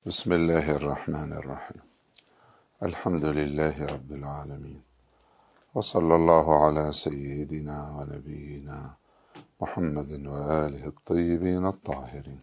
بسم الله الرحمن الرحيم. الحمد لله رب العالمين، وصلى الله على سيدنا ونبينا محمد وآله الطيبين الطاهرين.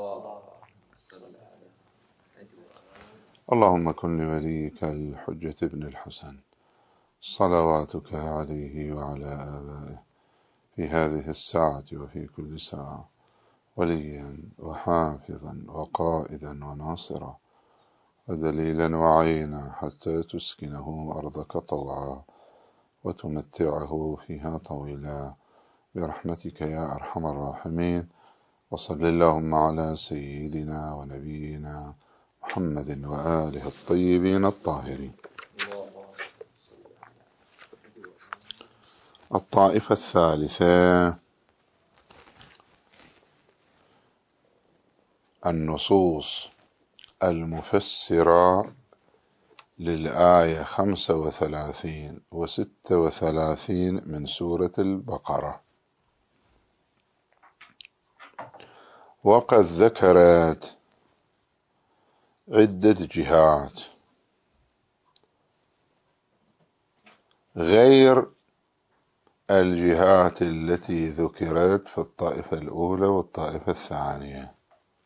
اللهم كن لوليك الحجة ابن الحسن صلواتك عليه وعلى آبائه في هذه الساعة وفي كل ساعة وليا وحافظا وقائدا وناصرا ودليلا وعينا حتى تسكنه أرضك طوعا وتمتعه فيها طويلا برحمتك يا أرحم الراحمين. وصل اللهم على سيدنا ونبينا محمد وآله الطيبين الطاهرين. الطائفة الثالثة النصوص المفسرة للآية 35 و36 من سورة البقرة، وقد ذكرت عدة جهات غير الجهات التي ذكرت في الطائفة الأولى والطائفة الثانية.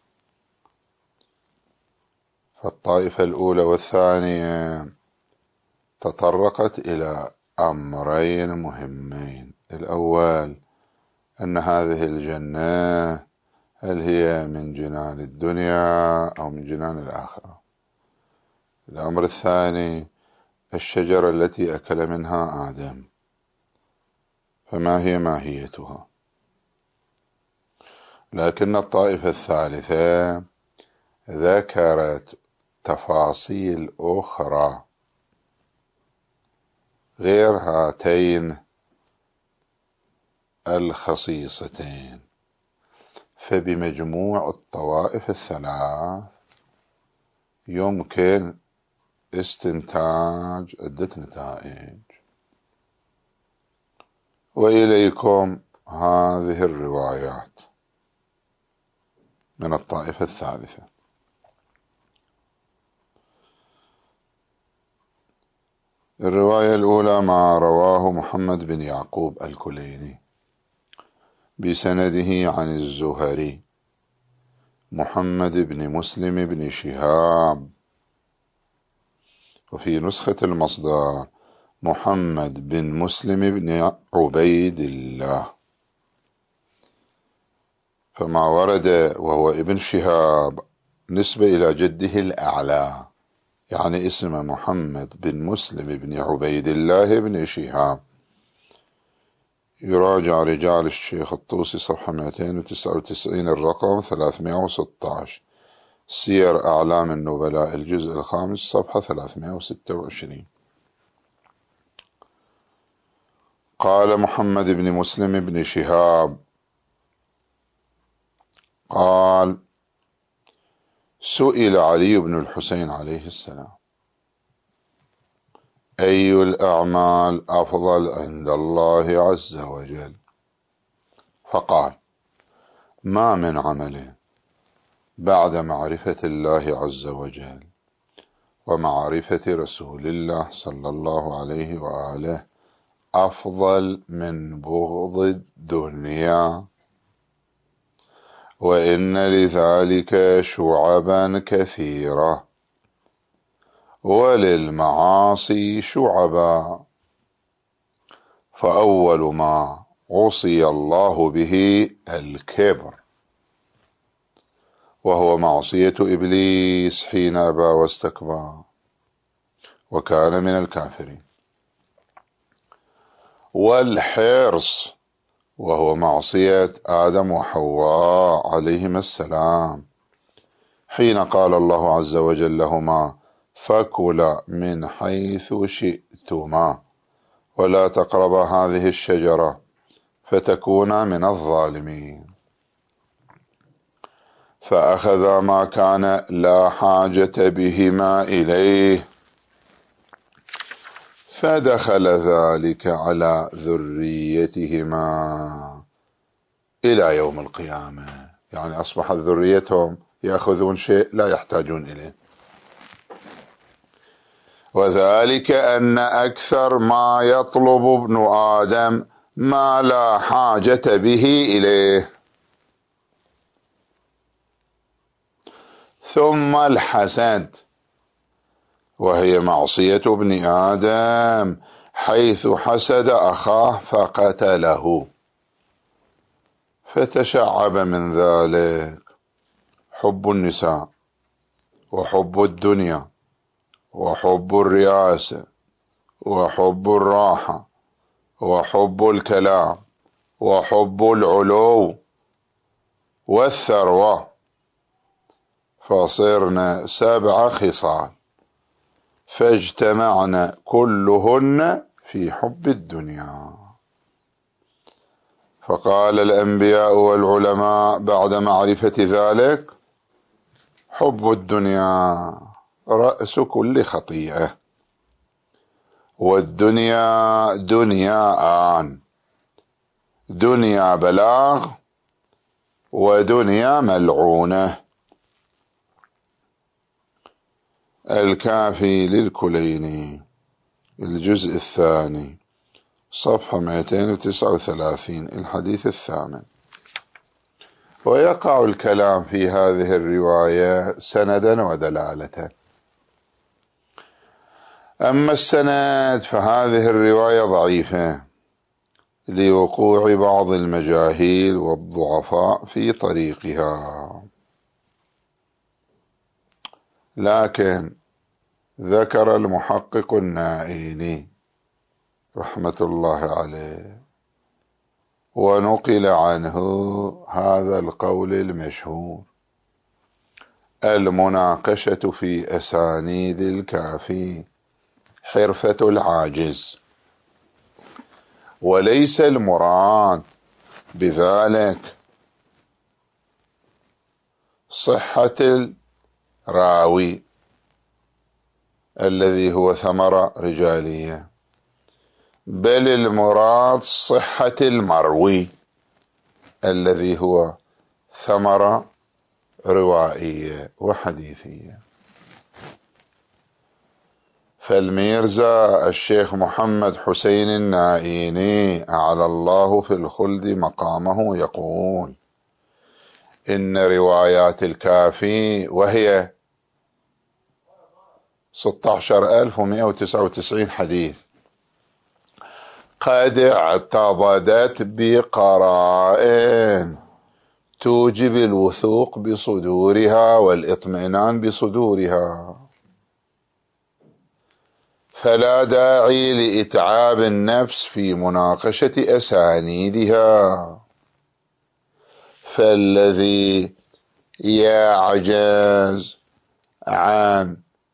فالطائفة الأولى والثانية تطرقت إلى أمرين مهمين. الأول أن هذه الجنة هل هي من جنان الدنيا أو من جنان الآخرة. الأمر الثاني الشجرة التي أكل منها آدم، فما هي ماهيتها. لكن الطائفة الثالثة ذكرت تفاصيل أخرى غير هاتين الخصيصتين، فبمجموع الطوائف الثلاث يمكن استنتاج عدة نتائج. وإليكم هذه الروايات من الطائفة الثالثة. الرواية الأولى ما رواه محمد بن يعقوب الكليني بسنده عن الزهري محمد بن مسلم بن شهاب، وفي نسخة المصدر محمد بن مسلم بن عبيد الله. فما ورد وهو ابن شهاب نسبة إلى جده الأعلى، يعني اسم محمد بن مسلم بن عبيد الله بن شهاب. يراجع رجال الشيخ الطوسي صفحة 299 الرقم 316، سير أعلام النبلاء الجزء الخامس صفحة 326. قال محمد بن مسلم بن شهاب قال: سئل علي بن الحسين عليه السلام: أي الأعمال أفضل عند الله عز وجل؟ فقال: ما من عمل بعد معرفة الله عز وجل ومعرفة رسول الله صلى الله عليه وآله أفضل من بغض الدنيا، وإن لذلك شعبا كثيرة وللمعاصي شعبا، فأول ما عصي الله به الكبر، وهو معصية إبليس حين أبى واستكبر وكان من الكافرين، والحرص وهو معصية آدم وحواء عليهما السلام حين قال الله عز وجل لهما: فكلا من حيث شئتما ولا تقربا هذه الشجرة فتكونا من الظالمين، فأخذا ما كان لا حاجة بهما إليه، فدخل ذلك على ذريتهما إلى يوم القيامة. يعني أصبحت ذريتهم يأخذون شيء لا يحتاجون إليه. وذلك أن أكثر ما يطلب ابن آدم ما لا حاجة به إليه. ثم الحسد، وهي معصية ابن آدم، حيث حسد أخاه فقتله، فتشعب من ذلك حب النساء، وحب الدنيا، وحب الرياسة، وحب الراحة، وحب الكلام، وحب العلو والثروة، فصرنا 7 خصال، فاجتمعنا كلهن في حب الدنيا. فقال الأنبياء والعلماء بعد معرفة ذلك: حب الدنيا رأس كل خطيئة، والدنيا دنياان: دنيا بلاغ، ودنيا ملعونة. الكافي للكليني، الجزء الثاني، صفحة 239، الحديث 8. ويقع الكلام في هذه الرواية سندا ودلالة. أما السند فهذه الرواية ضعيفة لوقوع بعض المجاهيل والضعفاء في طريقها، لكن ذكر المحقق النائيني رحمة الله عليه ونقل عنه هذا القول المشهور: المناقشة في أسانيد الكافي حرفة العاجز، وليس المراد بذلك صحة الراوي الذي هو ثمرة رجالية، بل المراد صحة المروي الذي هو ثمرة روائية وحديثية. فالميرزا الشيخ محمد حسين النائيني أعلى الله في الخلد مقامه يقول: إن روايات الكافي، وهي 16,199 حديث، قد اعتضدت بقرائن توجب الوثوق بصدورها والاطمئنان بصدورها، فلا داعي لإتعاب النفس في مناقشة أسانيدها. فالذي يعجز عن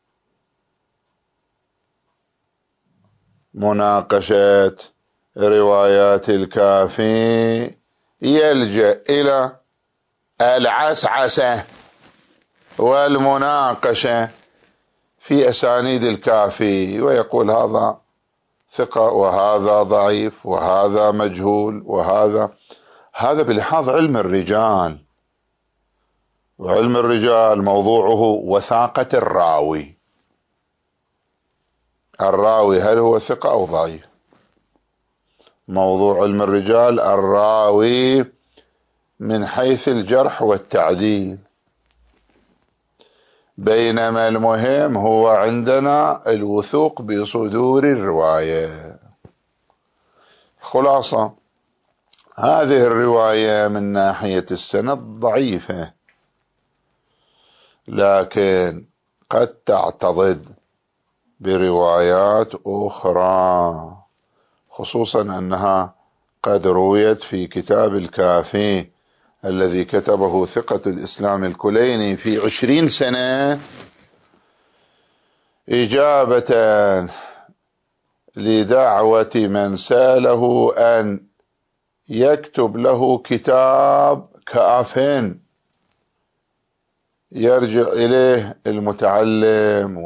مناقشة روايات الكافي يلجأ إلى العسعسة والمناقشة في أسانيد الكافي، ويقول هذا ثقة وهذا ضعيف وهذا مجهول هذا بلحاظ علم الرجال، وعلم الرجال موضوعه وثاقة الراوي. الراوي هل هو ثقة أو ضعيف؟ موضوع علم الرجال الراوي من حيث الجرح والتعديل، بينما المهم هو عندنا الوثوق بصدور الرواية. خلاصة هذه الرواية من ناحية السند ضعيفة، لكن قد تعتضد بروايات أخرى، خصوصا أنها قد رويت في كتاب الكافي الذي كتبه ثقة الإسلام الكليني في 20 سنة، إجابة لدعوة من سأله أن يكتب له كتاب كاف يرجع إليه المتعلم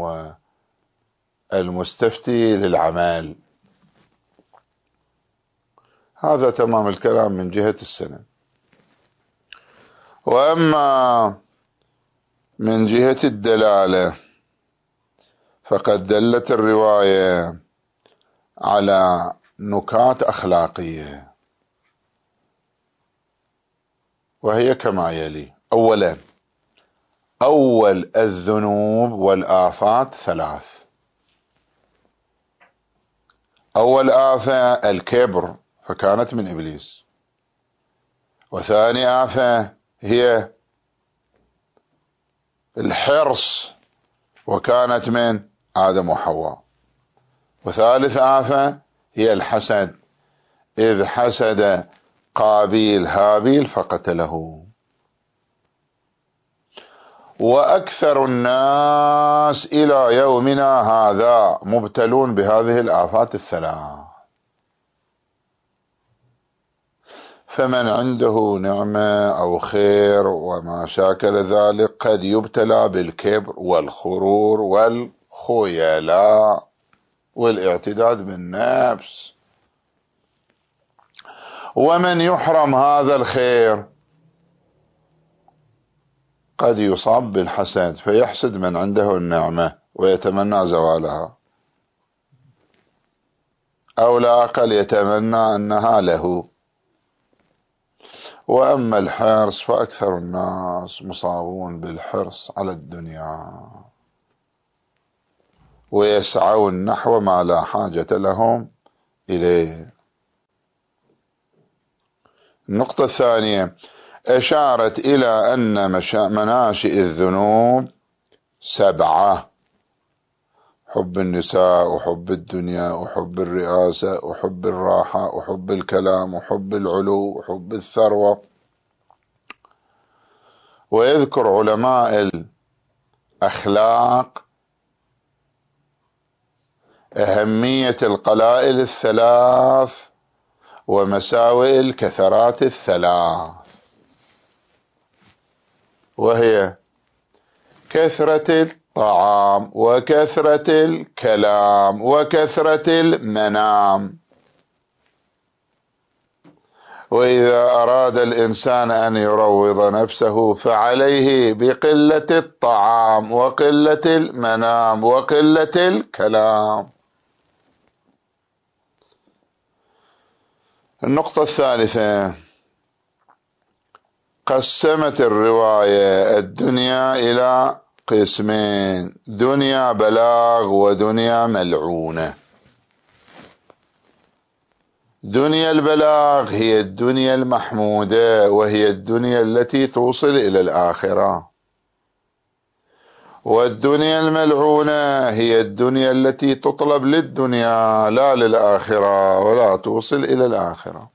والمستفتي للعمل. هذا تمام الكلام من جهة السند. وأما من جهة الدلالة فقد دلت الرواية على نكات أخلاقية، وهي كما يلي: أولا، أول الذنوب والآفات ثلاث. أول آفة الكبر، فكانت من إبليس. وثاني آفة هي الحرص، وكانت من آدم وحواء. وثالث آفة هي الحسد، إذ حسد قابيل هابيل فقتله. وأكثر الناس إلى يومنا هذا مبتلون بهذه الآفات الثلاث. فمن عنده نعمة أو خير وما شاكل ذلك قد يبتلى بالكبر والخرور والخيلاء والاعتداد بالنفس. ومن يحرم هذا الخير قد يصاب بالحسد، فيحسد من عنده النعمة ويتمنى زوالها، أو لا أقل يتمنى أنها له. وأما الحرص فأكثر الناس مصابون بالحرص على الدنيا، ويسعون نحو ما لا حاجة لهم إليه. النقطة الثانية أشارت إلى أن مناشئ الذنوب 7: حب النساء، وحب الدنيا، وحب الرئاسة، وحب الراحة، وحب الكلام، وحب العلو، وحب الثروة. ويذكر علماء الأخلاق أهمية القلائل الثلاث ومساوئ الكثرات الثلاث، وهي كثرة الطعام، وكثرة الكلام، وكثرة المنام. وإذا أراد الإنسان أن يروض نفسه فعليه بقلة الطعام، وقلة المنام، وقلة الكلام. النقطة الثالثة قسمت الرواية الدنيا إلى قسمين: دنيا بلاغ ودنيا ملعونة. دنيا البلاغ هي الدنيا المحمودة، وهي الدنيا التي توصل إلى الآخرة. والدنيا الملعونة هي الدنيا التي تطلب للدنيا لا للآخرة، ولا توصل إلى الآخرة.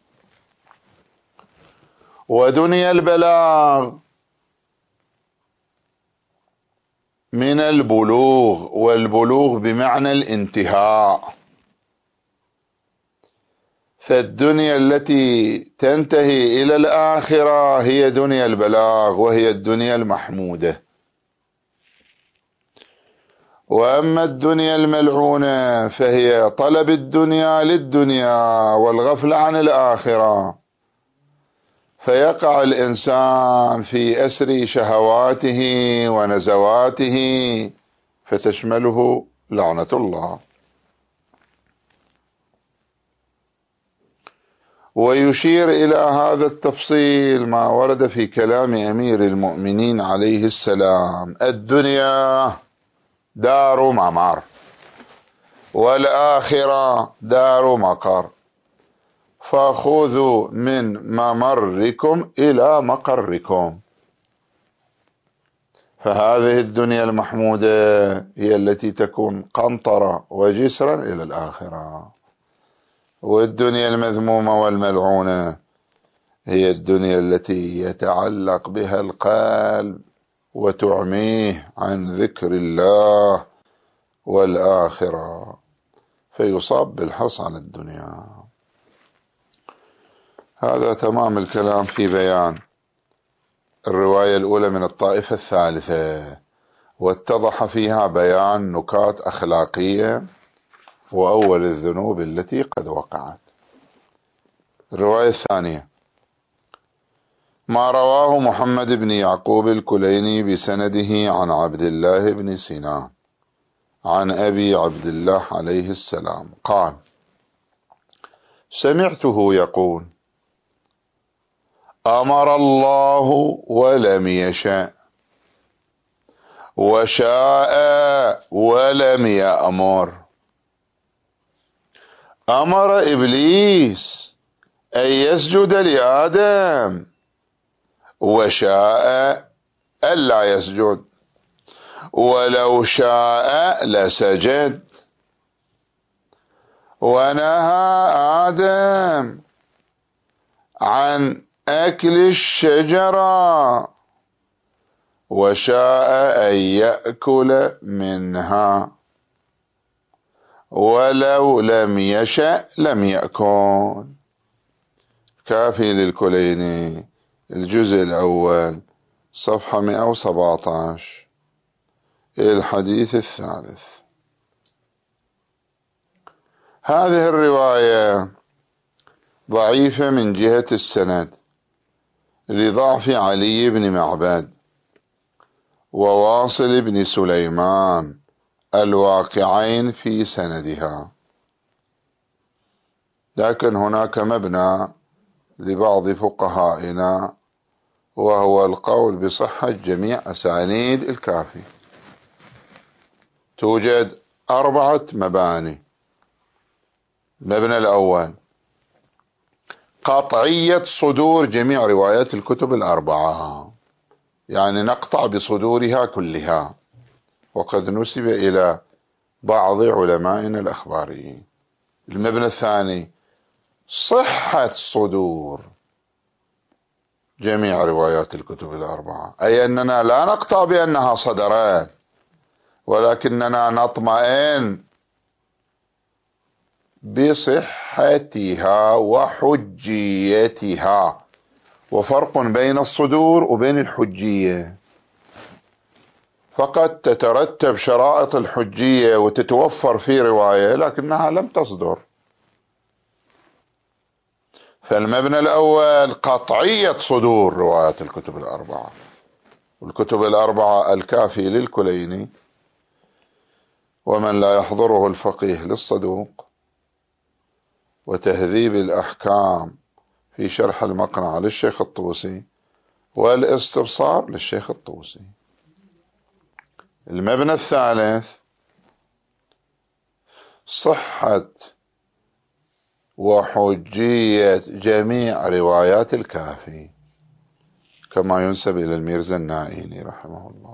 ودنيا البلاغ من البلوغ، والبلوغ بمعنى الانتهاء. فالدنيا التي تنتهي إلى الآخرة هي دنيا البلاغ، وهي الدنيا المحمودة. وأما الدنيا الملعونة فهي طلب الدنيا للدنيا والغفل عن الآخرة، فيقع الإنسان في أسر شهواته ونزواته فتشمله لعنة الله. ويشير إلى هذا التفصيل ما ورد في كلام أمير المؤمنين عليه السلام: الدنيا دار ممر، والآخرة دار مقر، فخذوا من ممركم إلى مقركم. فهذه الدنيا المحمودة هي التي تكون قنطرة وجسرا إلى الآخرة، والدنيا المذمومة والملعونة هي الدنيا التي يتعلق بها القلب وتعميه عن ذكر الله والآخرة، فيصاب بالحرص على الدنيا. هذا تمام الكلام في بيان الرواية الأولى من الطائفة الثالثة، واتضح فيها بيان نكات أخلاقية وأول الذنوب التي قد وقعت. الرواية الثانية ما رواه محمد بن يعقوب الكليني بسنده عن عبد الله بن سنان عن أبي عبد الله عليه السلام قال: سمعته يقول: أمر الله ولم يشاء، وشاء ولم يأمر. أمر إبليس أن يسجد لآدم، وشاء ألا يسجد، ولو شاء لسجد. ونهى آدم عن أكل الشجرة، وشاء أن يأكل منها، ولو لم يشأ لم يأكل. كافي للكليني الجزء الأول صفحة 117 الحديث الثالث. هذه الرواية ضعيفة من جهة السند لضعف علي بن معبد وواصل بن سليمان الواقعين في سندها، لكن هناك مبنى لبعض فقهائنا، وهو القول بصحة جميع أسانيد الكافي. توجد 4 مباني. المبنى الأول: قطعية صدور جميع روايات الكتب ال4، يعني نقطع بصدورها كلها، وقد نسب إلى بعض علمائنا الأخباريين. المبنى الثاني: صحة صدور جميع روايات الكتب ال4، أي أننا لا نقطع بأنها صدرت، ولكننا نطمئن بصحتها وحجيتها. وفرق بين الصدور وبين الحجية، فقد تترتب شرائط الحجية وتتوفر في رواية لكنها لم تصدر. فالمبنى الأول قطعية صدور روايات الكتب ال4، والكتب ال4 الكافي للكليني، ومن لا يحضره الفقيه للصدوق، وتهذيب الأحكام في شرح المقنع للشيخ الطوسي، والاستبصار للشيخ الطوسي. المبنى الثالث: صحة وحجية جميع روايات الكافي، كما ينسب إلى الميرزا النائيني رحمه الله.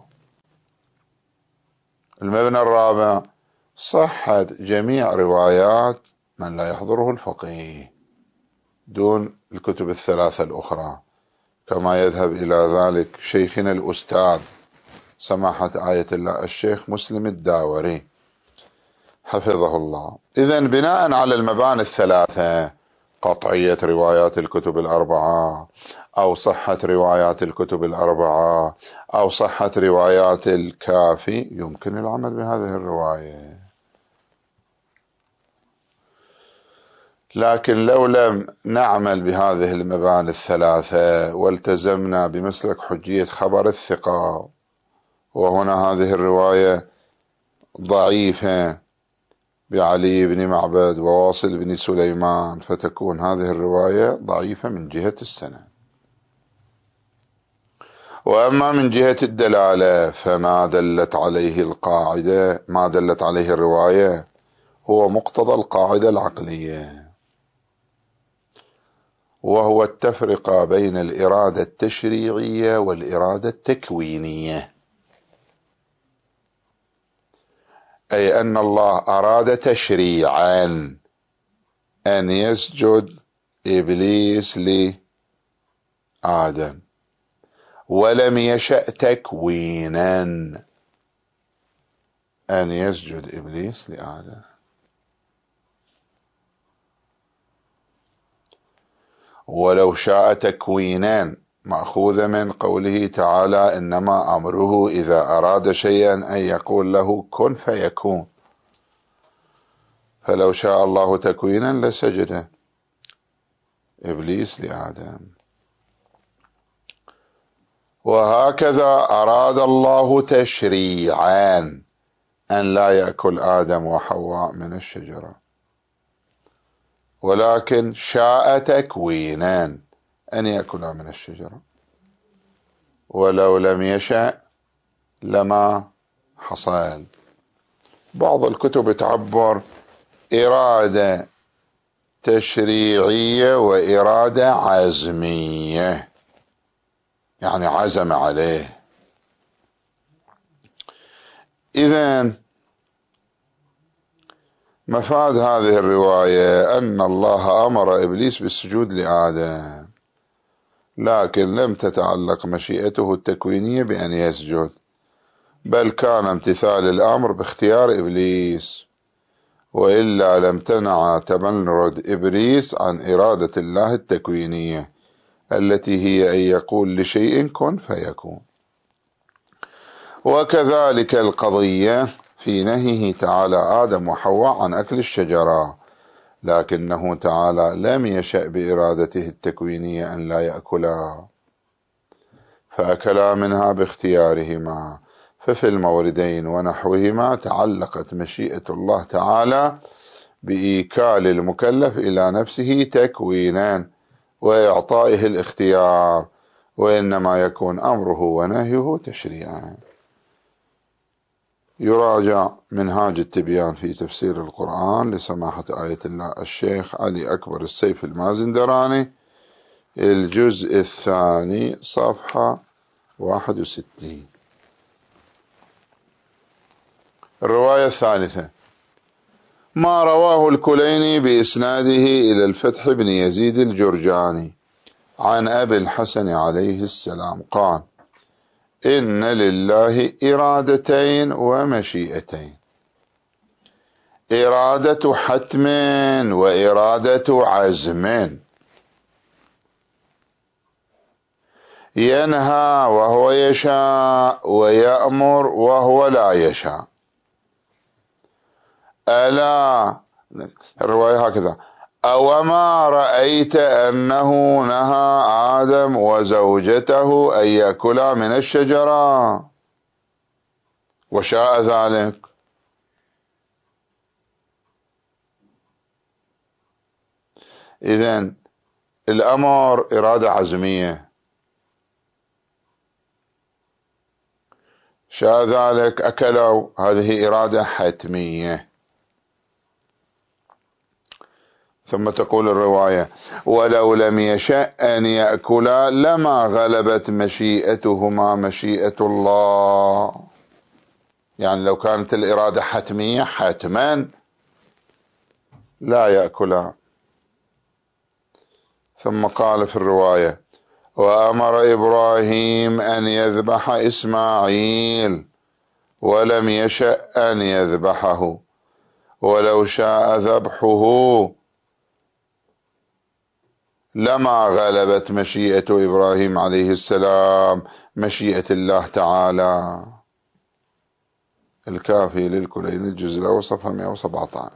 المبنى الرابع: صحة جميع روايات من لا يحضره الفقيه دون الكتب ال3 الأخرى، كما يذهب إلى ذلك شيخنا الأستاذ سماحة آية الله الشيخ مسلم الداوري حفظه الله. إذن بناء على المباني ال3: قطعية روايات الكتب ال4، أو صحة روايات الكتب ال4، أو صحة روايات الكافي، يمكن العمل بهذه الرواية. لكن لو لم نعمل بهذه المباني ال3 والتزمنا بمسلك حجية خبر الثقة، وهنا هذه الرواية ضعيفة بعلي بن معبد وواصل بن سليمان، فتكون هذه الرواية ضعيفة من جهة السند. وأما من جهة الدلالة فما دلت عليه القاعدة، ما دلت عليه الرواية، هو مقتضى القاعدة العقلية، وهو التفرقة بين الإرادة التشريعية والإرادة التكوينية، أي أن الله أراد تشريعا أن يسجد إبليس لآدم، ولم يشأ تكوينا أن يسجد إبليس لآدم. ولو شاء تكوينا مأخوذ من قوله تعالى: إنما أمره إذا أراد شيئا أن يقول له كن فيكون. فلو شاء الله تكوينا لسجد إبليس لآدم. وهكذا أراد الله تشريعا أن لا يأكل آدم وحواء من الشجرة، ولكن شاء تكوينا أن يأكلا من الشجرة، ولو لم يشأ لما حصل. بعض الكتب تعبر إرادة تشريعية وإرادة عزمية، يعني عزم عليه. إذن مفاد هذه الرواية أن الله أمر إبليس بالسجود لآدم، لكن لم تتعلق مشيئته التكوينية بأن يسجد، بل كان امتثال الأمر باختيار إبليس، وإلا لم تنع تمرد إبليس عن إرادة الله التكوينية التي هي أن يقول لشيء كن فيكون. وكذلك القضية في نهيه تعالى آدم وحواء عن أكل الشجرة، لكنه تعالى لم يشأ بإرادته التكوينية أن لا يأكلا، فأكلا منها باختيارهما، ففي الموردين ونحوهما تعلقت مشيئة الله تعالى بإيكال المكلف إلى نفسه تكوينا وإعطائه الاختيار، وإنما يكون أمره ونهيه تشريعا. يراجع منهاج التبيان في تفسير القرآن لسماحة آية الله الشيخ علي أكبر السيف المازندراني، الجزء الثاني صفحة 61. الرواية الثالثة ما رواه الكليني بإسناده إلى الفتح بن يزيد الجرجاني عن أبي الحسن عليه السلام قال: إن لله إرادتين ومشيئتين، إرادة حتم وإرادة عزم، ينهى وهو يشاء ويأمر وهو لا يشاء. ألا الرواية هكذا: أوما رأيت أنه نهى آدم وزوجته أن يأكلا من الشجرة وشاء ذلك؟ إذن الأمر إرادة عزمية، شاء ذلك أكلوا، هذه إرادة حتمية. ثم تقول الرواية: ولو لم يشأ أن يأكلا لما غلبت مشيئتهما مشيئة الله، يعني لو كانت الإرادة حتمية حتما لا يأكلا. ثم قال في الرواية: وأمر إبراهيم أن يذبح إسماعيل ولم يشأ أن يذبحه، ولو شاء ذبحه لما غلبت مشيئة إبراهيم عليه السلام مشيئة الله تعالى. الكافي للكلين الجزء الأول صفحة 117.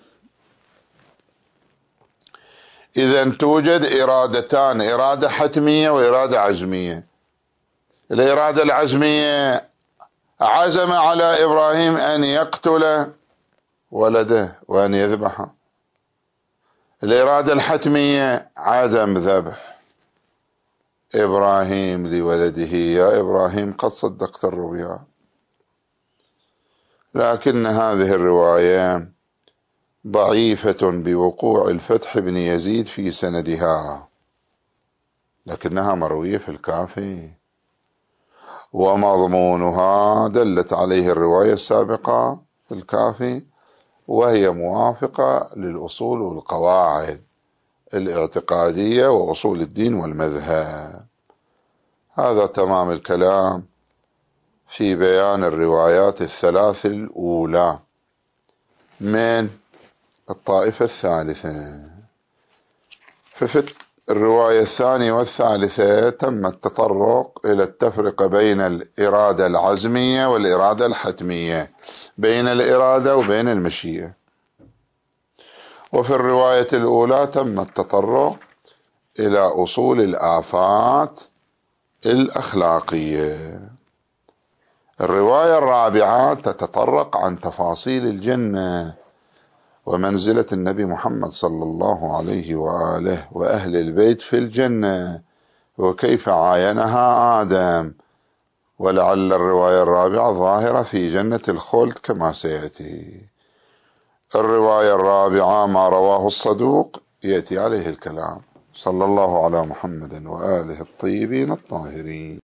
إذن توجد إرادتان، إرادة حتمية وإرادة عزمية. الإرادة العزمية عزم على إبراهيم أن يقتل ولده وأن يذبحه. الإرادة الحتمية عدم ذبح إبراهيم لولده: يا إبراهيم قد صدقت الرؤيا. لكن هذه الرواية ضعيفة بوقوع الفتح بن يزيد في سندها، لكنها مروية في الكافي، ومضمونها دلت عليه الرواية السابقة في الكافي، وهي موافقة للأصول والقواعد الاعتقادية وأصول الدين والمذهب. هذا تمام الكلام في بيان الروايات الثلاث الأولى من الطائفة الثالثة. ففي الرواية الثانية والثالثة تم التطرق إلى التفرقة بين الإرادة العزمية والإرادة الحتمية، بين الإرادة وبين المشيئة. وفي الرواية الأولى تم التطرق إلى أصول الآفات الأخلاقية. الرواية الرابعة تتطرق عن تفاصيل الجنة ومنزلة النبي محمد صلى الله عليه وآله وأهل البيت في الجنة وكيف عاينها آدم، ولعل الرواية الرابعة ظاهرة في جنة الخلد كما سيأتي. الرواية الرابعة ما رواه الصدوق يأتي عليه الكلام. صلى الله على محمد وآله الطيبين الطاهرين.